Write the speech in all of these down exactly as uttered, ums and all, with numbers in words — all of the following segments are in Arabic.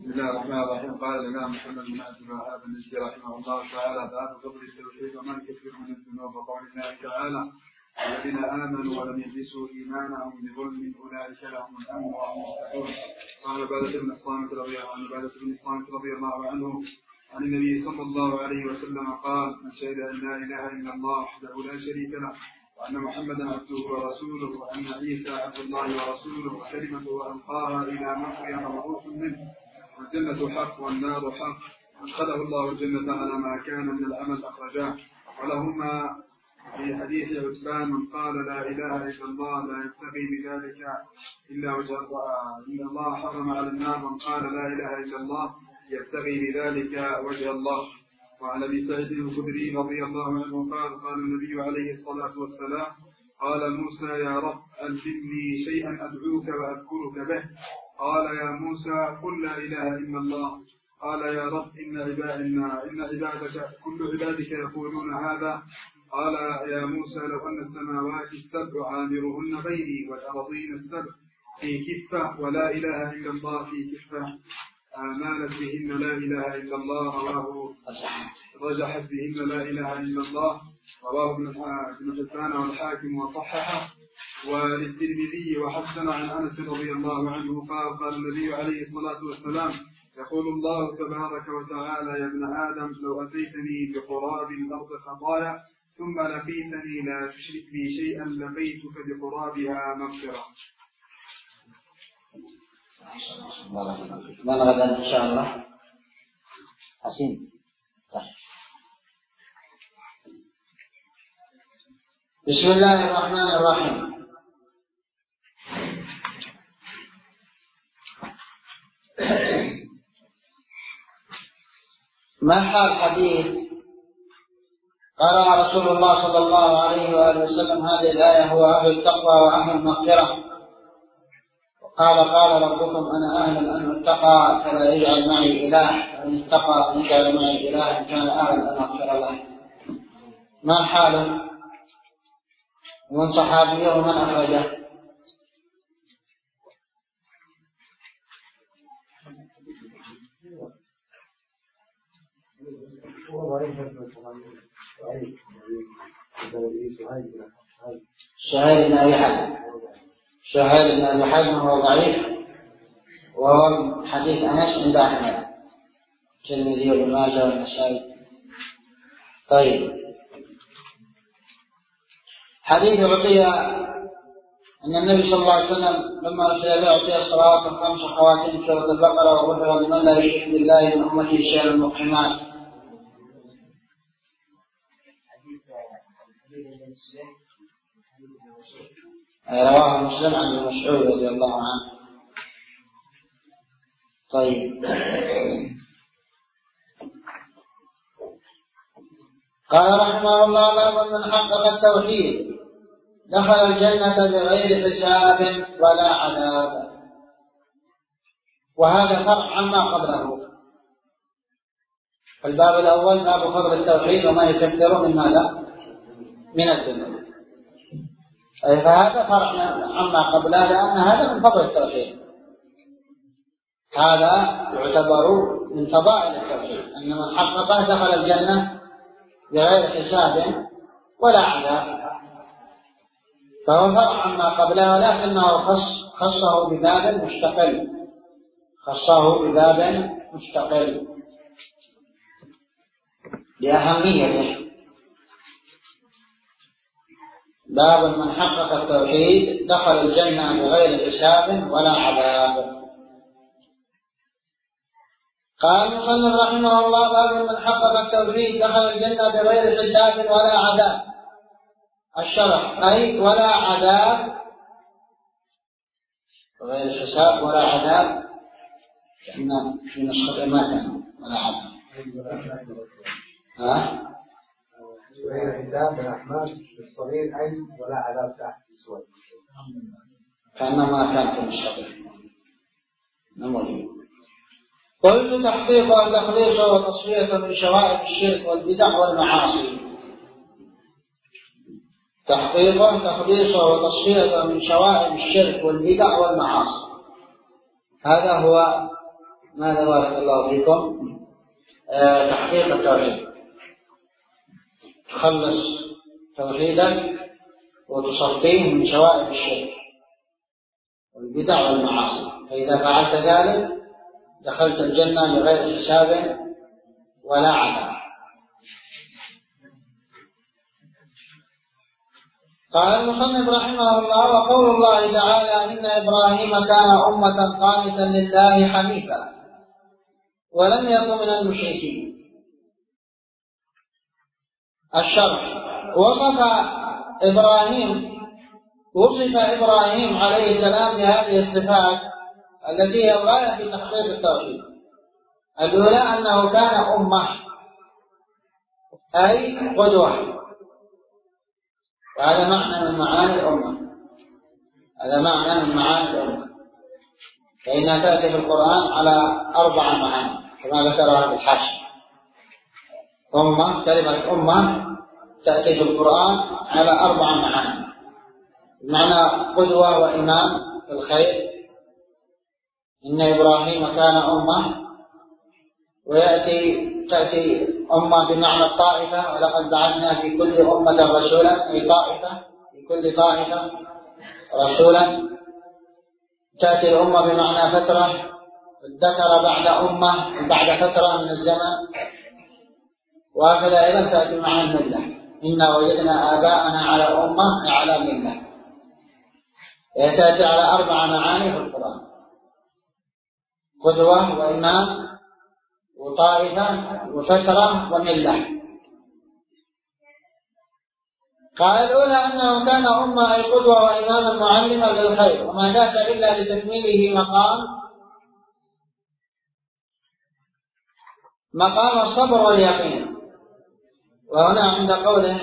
بسم الله الرحمن الرحيم. قال الإمام محمد بن عبد الوهاب النجدي رحمه الله تعالى: باب فضل التوحيد وما يكفر من الذنوب، وقول الله تعالى: الذين آمنوا ولم يلبسوا إيمانهم بظلم أولئك لهم الأمن وهم مهتدون. قال عبادة بن الصامت رضي الله عنه عبادة بن الصامت رضي الله عنه عن النبي صلى الله عليه وسلم قال: من شهد أن لا إله إلا الله وحده لا شريك له وأن محمدا عبده ورسوله وأن عيسى عبد الله ورسوله وكلمته ألقاها إلى مريم وروح منه والجنة حق والنار حق أدخله الله الجنة على ما كان من العمل أخرجاه. ولهما في حديث عتبان: من قال لا إله إلا الله لا يبتغي بذلك إلا وجه الله إن الله حرم على النار من قال لا إله إلا الله يبتغي بذلك وجه الله. وعن أبي سعيد الخدري رضي الله عنه قال: قال النبي عليه الصلاة والسلام: قال موسى: يا رب ألهمني شيئا أدعوك وأذكرك به. قال: يا موسى قل لا إله إلا الله. قال: يا رب إن عبادنا إن عبادك كل عبادك يقولون هذا. قال: يا موسى لو أن السماوات السبع عامرهن بيني والأرضين السبع في كفة ولا إله إلا الله في كفة مالت بهن لا إله إلا الله. رواه رجحت بهن لا إله إلا الله. رواه ابن حبان والحاكم وصححه. وللترمذي وحسن عن أنس رضي الله عنه قال: قال النبي عليه الصلاة والسلام: يقول الله تبارك وتعالى: يا ابن آدم لو أتيتني بقراب الأرض خطايا ثم لقيتني لا تشرك بي شيئا لقيتك بقرابها مغفرة. ما غدا إن شاء الله حسين. بسم الله الرحمن الرحيم. ما حال حديث قرأ رسول الله صلى الله عليه وآله وسلم هذه الآية: هو أهل التقوى وأهل المغفرة. قال: قال ربكم أنا أعلم أن اتقى فلا يجعل معي إله، وإن اتقى أن يجعل معي إله إن كان أعلم أن أغفر له. ما حاله؟ ومن صحابيه ومن أخرجه؟ سهيل بن أبي حزم سهيل بن أبي حزم هو ضعيف، وهو حديث أنس عند أحمد الترمذي وابن ماجه والنسائي. طيب، حديث عطية أن النبي صلى الله عليه وسلم لما أرسل له أعطي الصلاة الخمس خواتيم سورة البقرة: وغفر لمن لا يشرك بالله من أمته شيئا المقيمات. رواه مسلم عن ابن مسعود رضي الله عنه. طيب، قال رحمه الله: باب من حقق التوحيد دخل الجنة بغير حساب ولا عذاب. وهذا فرع عما قبله. الباب الأول باب فضل التوحيد وما يكفر من ماذا؟ من الذنوب. فهذا فرع عما قبله، لأن هذا من فضل التوحيد. هذا يعتبر من فضائل التوحيد، أن من حققه دخل الجنة بغير حساب ولا عذاب. فهو فرع عما قبله، ولكنه خص خصه بباب مستقل خصه بباب مستقل لأهميته. باب من حقق التوحيد دخل الجنة بغير حساب ولا عذاب. قال المصنف رحمه الله: باب من حقق التوحيد دخل الجنة بغير حساب ولا عذاب. الشرح أي ولا عذاب، غير حساب ولا عذاب، لأن في نسخة ما كان ولا عذاب. ها؟ غير حساب الرحمن الصغير أي ولا عذاب تحت السواد. كأنما كان في النسخة نموذج. قلت: تحقيق وتخليص وتصفية من شوائب الشرك والبدع والمعاصي. تحقيق تخليص وتصفية من شوائب الشرك والبدع والمعاصي، هذا هو ماذا بارك الله فيكم؟ آه تحقيق التوحيد، تخلص توحيدك وتصفيه من شوائب الشرك والبدع والمعاصي، فإذا فعلت ذلك دخلت الجنة بغير حساب ولا عذاب. قال المصنف رحمه الله: وقول الله تعالى: إن إبراهيم كان أمة قانتا لله حنيفا ولم يكن من المشركين. الشرح: وصف إبراهيم وصف إبراهيم عليه السلام بهذه الصفات التي هي الغاية في تحقيق التوحيد. الأولى أنه كان أمة أي قدوة، وهذا معنى من معاني الأمة، هذا معنى من معاني الأمة، فإنها تأتي في القرآن على أربع معاني كما ذكرها في الحاشية. أمة، كلمة أمة تأتي في القرآن على أربع معاني: معنى قدوة وإمام في الخير، إن إبراهيم كان أمة، ويأتي تأتي أمة بمعنى الطائفة، ولقد بعثنا في كل أمة رسولا، أي طائفة، في كل طائفة رسولا. تأتي الأمة بمعنى فترة، الذكر بعد أمة بعد فترة من الزمن. وهكذا أيضا تأتي معنى الملة، إنا وجدنا آباءنا على أمة على ملة. تأتي على أربع معاني في القرآن: قدوة وإمام وطائفة وفترة وملة. قال: الأولى أنه كان أمة أي قدوة وإماما معلما للخير، وما ذاك إلا لتكميله مقام مقام الصبر واليقين. وهنا عند قوله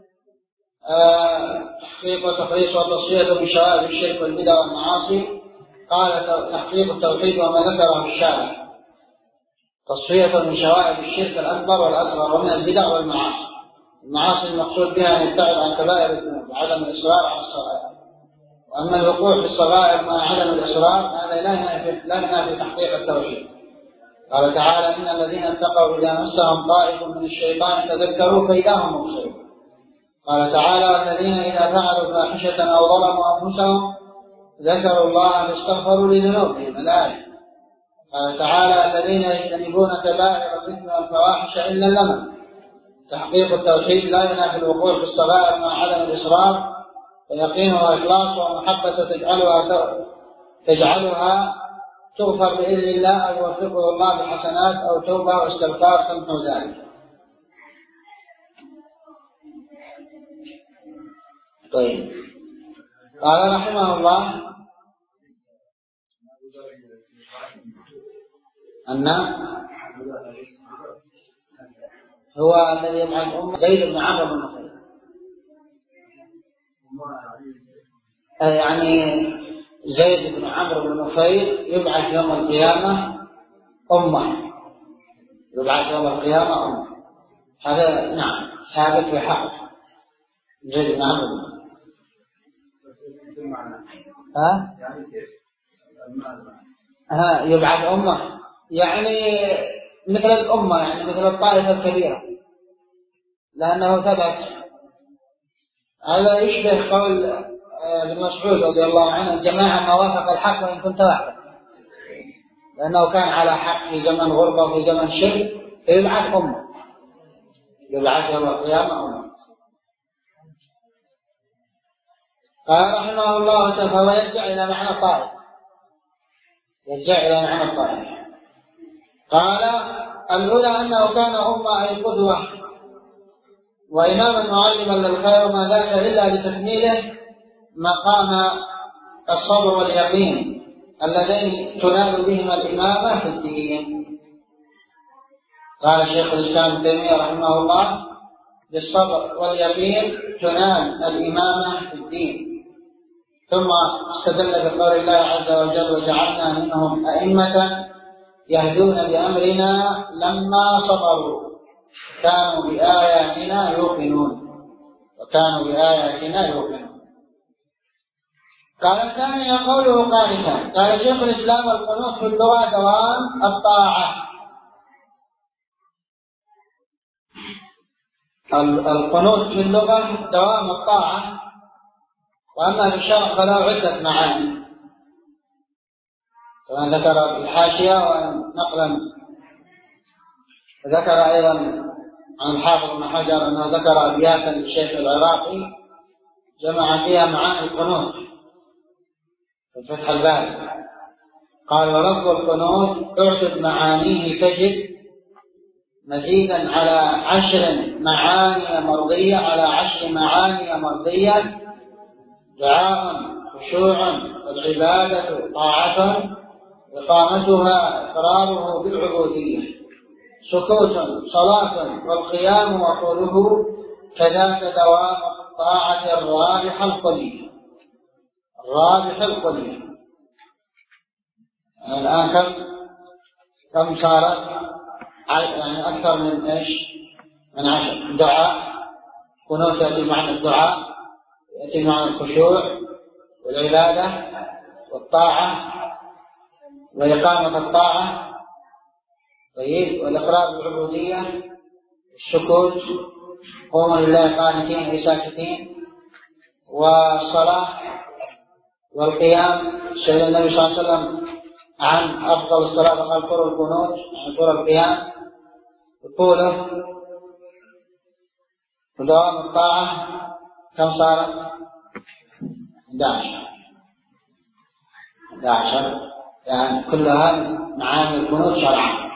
تحقيق وتخليص وتصفية من شوائب الشرك والبدع والمعاصي، قال تحقيق التوحيد وما ذكره الشارع تصفية من شوائب الشرك الأكبر والأصغر ومن البدع والمعاصي. المعاصي المقصود بها أن يبتعد عن كبائر الذنوب وعدم الإصرار على الصغائر، وأما الوقوع في الصغائر مع عدم الإصرار هذا لا ينافي تحقيق التوحيد. قال تعالى: إن الذين اتقوا إذا مسهم طائف من الشيطان تذكروا فإذا هم مبصرون. قال تعالى: والذين إذا فعلوا فاحشة أو ظلموا أنفسهم ذكروا الله فاستغفروا لذنوبهم. الآية. قال تعالى: الذين يجتنبون كبائر الإثم والفواحش إلا اللمم. تحقيق التوحيد لا ينافي الوقوع في الصغائر مع عدم الإصرار، فيقين وإخلاص ومحبة تجعلها تجعلها تغفر بإذن الله، أو يوفقه الله بحسنات أو توبة واستغفار تمحو ذلك. طيب. قال رحمه الله: أن هو الذي يبعث أمه زيد بن عمرو بن نفيل، يعني زيد بن عمرو بن نفيل يبعث يوم القيامة أمة، يبعث يوم القيامة أمة. هذا نعم ثابت في حق زيد بن عمرو بن نفيل. ها؟ ها يبعث أمة يعني مثل الأمة، يعني مثل الطائفة الكبيرة، لأنه ثبت. هذا يشبه قول ابن مسعود رضي الله عنه: الجماعة ما وافق الحق وإن كنت وحدك، لأنه كان على حق في زمن غربة وفي زمن شرك، فيبعث أمة، يبعث يوم القيامة أمة. قال رحمه الله تعالى: فهو يرجع إلى معنى الطائف، يرجع إلى معنى الطائف. قال: الأولى أنه كان أمة أي قدوة وإماما معلما للخير، وما ذاك إلا لتكميله مقام الصبر واليقين اللذين تنال بهما الإمامة في الدين. قال شيخ الإسلام ابن تيمية رحمه الله: بالصبر واليقين تنال الإمامة في الدين. ثم استدل بقول الله عز وجل: وجعلنا منهم أئمة يهدون بأمرنا لما صبروا كانوا بآياتنا يوقنون، وكانوا بآياتنا يوقنون. قال الثاني قوله قانتا. قال شيخ الإسلام القنوت في اللغة دوام الطاعة. القنوت في اللغة دوام الطاعة، وأما في الشرع فله عدة معاني كما ذكر في الحاشية، ونقلا ذكر أيضا عن الحافظ ابن حجر أنه ذكر أبياتا للشيخ العراقي جمع فيها معاني القنوت في فتح الباري. قال: ولفظ القنوت تعدد معانيه تجد مزيدا على عشر معاني مرضية على عشر معاني مرضية: دعاء، خشوع، العبادة، طاعة، إقامتها إقراره بالعبودية، سكوت، صلاة، والقيام وقوله كذاك دوام الطاعة الرابح القليل. الرابح القليل يعني الآن كم كم صارت؟ يعني أكثر من إيش؟ من عشر. دعاء، قنوت يأتي معنى الدعاء، يأتي معنى الخشوع والعبادة والطاعة وإقامة الطاعة، طيب، والإقرار بالعبودية، السكوت، قوموا لله قانتين أي ساكتين، والصلاة، والقيام. سئل النبي صلى الله عليه وسلم عن أفضل الصلاة فقال: طول القنوت، يعني طول القيام، طوله، ودوام الطاعة. كم صارت؟ أحد عشر أحد عشر يعني كلها معاني القنوت شرعا.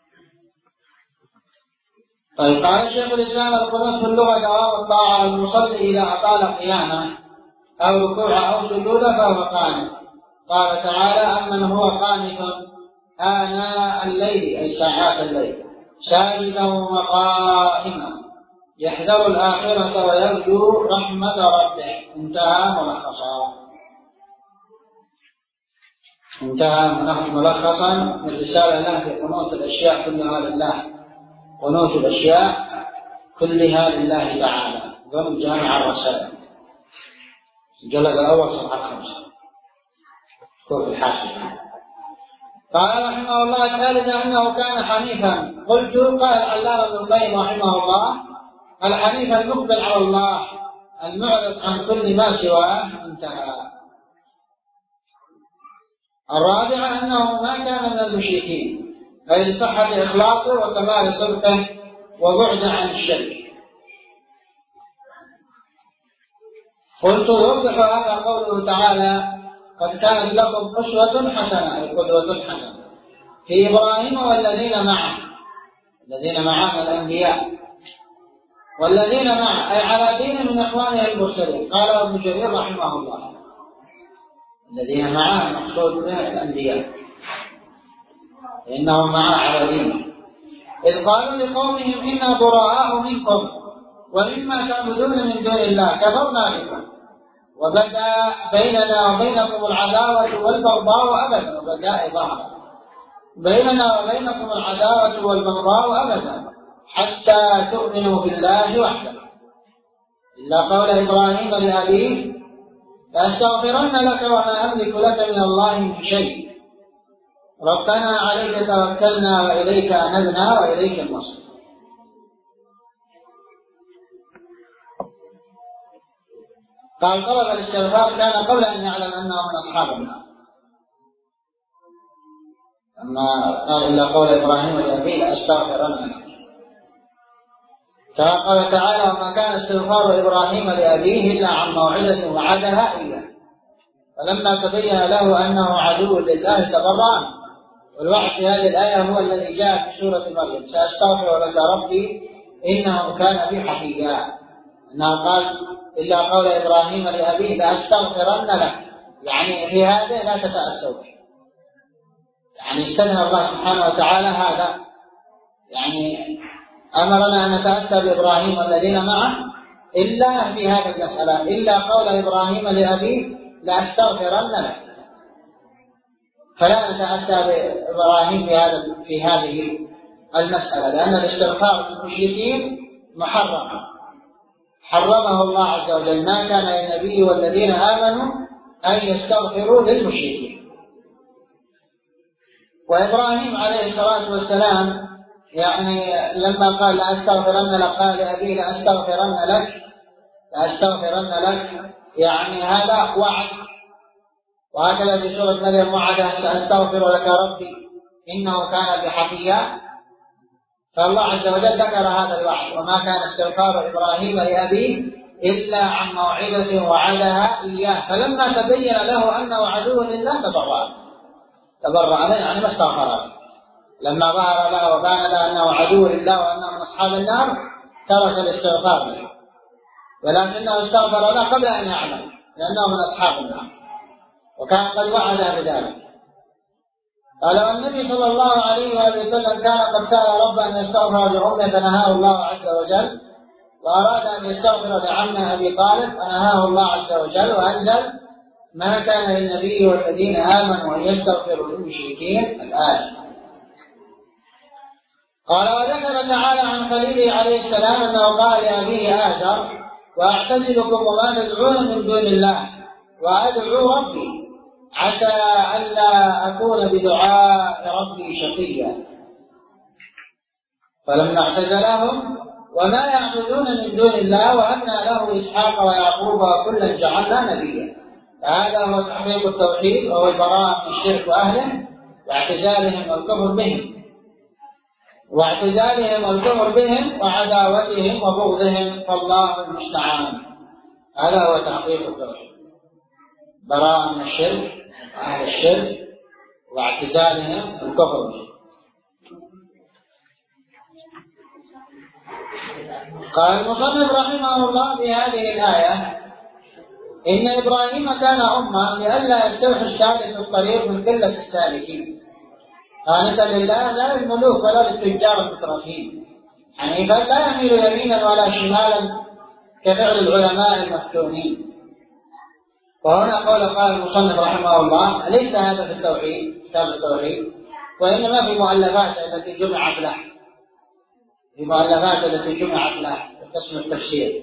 طيب، قال شيخ الإسلام: القنوت في اللغة دوام الطاعة، المصلي إذا أطال قيامه أو ركوعه أو سجوده فهو قانت. قال تعالى: أمن هو قانت آناء الليل أي ساعات الليل ساجدا وقائما يحذر الآخرة ويرجو رحمة ربه. انتهى ملخصا انتهى ملخصا من رسالة له في قنوت الأشياء كلها لله. قنوت الأشياء كلها لله تعالى، ضمن جامع الرسائل، الجلد الأول صفحة خمسة، شوف الحاشية. قال رحمه الله الثالثة أنه كان حنيفا. قلت: قال العلامة ابن القيم رحمه الله: الحنيف المقبل على الله المعرض عن كل ما سواه. انتهى. الرابعة أنه ما كان من المشركين، أي لصحة إخلاصه وكمال صدقه وبعد عن الشرك. قلت: يوضح هذا قوله تعالى: قد كانت لكم أسوة حسنة أي قدوة حسنة في إبراهيم والذين معه. الذين معه من الأنبياء، والذين معه أي على دين من إخوانه المرسلين. قال ابن جرير رحمه الله: الذين معه مقصود به الأنبياء، إنهم معه على دين. إذ قالوا لقومهم: إنا براء منكم ومما تعبدون من دون الله كفرنا بكم وبدأ بيننا وبينكم العداوة والبغضاء أبدا. وبدأ ظهر بيننا وبينكم العداوة والبغضاء أبدا حتى تؤمنوا بالله وحده إلا قول إبراهيم لأبيه: لأستغفرن لك وما أملك لك من الله من شيء ربنا عليك توكلنا وإليك أنبنا وإليك المصير. قال: طلب الاستغفار كان قبل أن يعلم أنه من أصحاب النار. أما قال: إلا قول إبراهيم لأبيه: لأستغفرن لك. قال تعالى: وما كان استغفار إبراهيم لأبيه إلا عن موعدة وعدها إياه فلما تبين له أنه عدو لله تبرأ. والوعد في هذه الآية هو الذي جاء في سورة مريم: سأستغفر لك ربي إنه كان بي حفيا. أنه قال: إلا قول إبراهيم لأبيه: لأستغفرن لك، يعني في هذا لا تتأسوا، يعني استثنى الله سبحانه وتعالى هذا، يعني أمرنا أن نتأسى بإبراهيم والذين معه إلا في هذه المسألة: إلا قول إبراهيم لأبيه: لأستغفرن لك. فلا نتأسى بإبراهيم في هذا في هذه المسألة، لأن الاستغفار للمشركين محرم، حرمه الله عز وجل. ما كان للنبي والذين آمنوا أن يستغفروا للمشركين. وإبراهيم عليه الصلاة والسلام يعني لما قال لأستغفرن لك قال لأبي لأستغفرن لك لأستغفرن لك، يعني هذا وعد. وهكذا في سورة مريم وعده سأستغفر لك ربي إنه كان بي حفيا. فالله عز وجل ذكر هذا الوعد: وما كان استغفار إبراهيم لأبيه إلا عن موعدة وعدها إياه فلما تبين له أنه عدو لله تبرأ تبرأ منه، يعني ما استغفر. لما ظهر له وبان له أنه عدو لله وأنه من أصحاب النار ترك الاستغفار له، ولكنه استغفر له قبل أن يعلم لأنه من أصحاب النار، وكان قد وعد بذلك. قال والنبي صلى الله عليه وآله وسلم كان قد سأل ربه أن يستغفر لأمه فنهاه الله عز وجل، وأراد أن يستغفر لعمه أبي طالب فنهاه الله عز وجل، وأنزل: ما كان للنبي والذين آمنوا أن يستغفروا للمشركين الآية. قال وذكر تعالى عن خليله عليه السلام أنه قال لأبيه آزر: وأعتزلكم وما تدعون من دون الله وأدعو ربي عسى ألا أكون بدعاء ربي شقيا. فلما اعتزلهم وما يعبدون من دون الله وهبنا له إسحاق ويعقوب وكلا جعلنا نبيا. هذا هو تحقيق التوحيد وهو البراءة من الشرك وأهله واعتزالهم والكفر بهم واعتزالهم والكفر بهم وعداوتهم وبغضهم، فالله المستعان. هذا هو تحقيق التوحيد: براءة من الشرك وأهل الشرك واعتزالهم والكفر بهم. قال المصنف رحمه الله في هذه الآية: إن إبراهيم كان أمة لئلا يستوحي السالك في الطريق من قلة السالكين، قانتا لله لا للملوك ولا للتجار المترفين، حنيفا لا يميل يمينا ولا شمالا كفعل العلماء المفتونين. وهنا قول قال المصنف رحمه الله: ليس هذا في التوحيد كتاب التوحيد، وإنما في مؤلفات التي جمعت له في مؤلفات التي جمعت له قسم التفسير.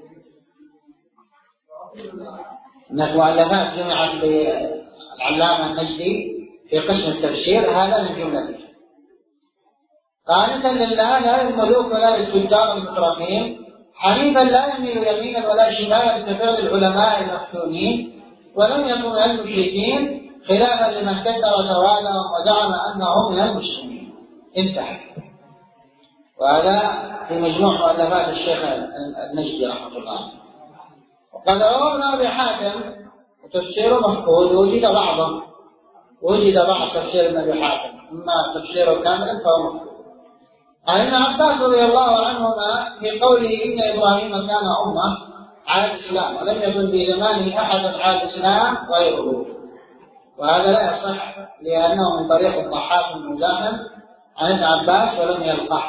هناك مؤلفات جمعت للعلامة النجدي في قسم التفسير، هذا من جملته. قانتا لله لا للملوك ولا للتجار المترفين، حنيفا لا يميل يمينا ولا شمالا كفعل العلماء المفتونين، ولم يكن من المشركين خلافا لمن كثر سوادهم وزعم انهم من المسلمين. انتهى. وهذا في مجموع مؤلفات الشيخ النجدي رحمه الله. وقد روى ابن ابي حاتم وتفسيره مفقود، وجد بعضه وجد بعض تفسير ابن ابي حاتم، اما تفسيره كاملا فهو مفقود. عن ابن عباس رضي الله عنهما في قوله: إن إبراهيم كان أمة على الإسلام ولم يكن في زمانه أحد على الإسلام غيره. وهذا لا يصح لأنه من طريق الضحاك المزاحم عن ابن عباس ولم يلقح.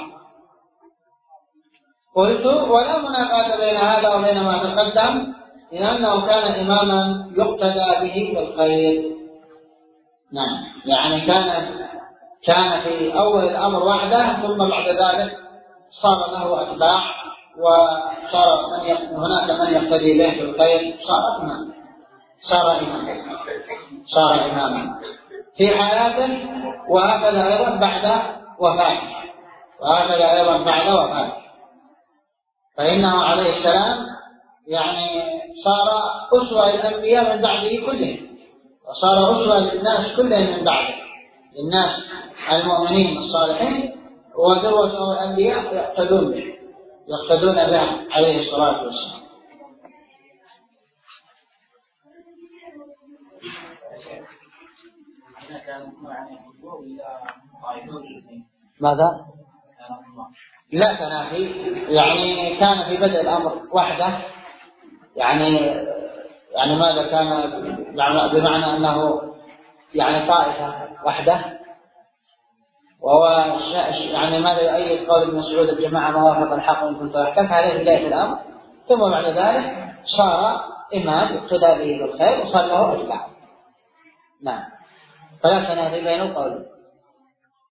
قلت: ولا منافاة بين هذا وبين ما تقدم، لأنه كان إماما يقتدى به بالخير. نعم، يعني كان كان في أول الأمر وحده، ثم بعد ذلك صار له أتباع، وصار من هناك من يقتدي به في الخير، صار إماما صار إماما صار إماما في حياته، وهكذا أيضا بعد وفاته وهكذا أيضا بعد وفاته فإنه عليه السلام يعني صار أسوة للأنبياء من بعده كلهم، وصار أسوة للناس كلهم من بعده، للناس المؤمنين الصالحين، وذروة الأنبياء يقتدون به يقتدون به عليه الصلاة والسلام. ماذا؟ لا تنافي، يعني كان في بدء الأمر وحده، يعني يعني ماذا كان بمعنى أنه يعني طائفة وحده، وهو يعني ماذا يؤيد قول ابن مسعود: الجماعة ما وافق الحق وإن كنت وحدك. هذه بداية الأمر، ثم بعد ذلك صار إمام يقتدى به بالخير وصار له أتباع. نعم، فلا تنافي بين القولين.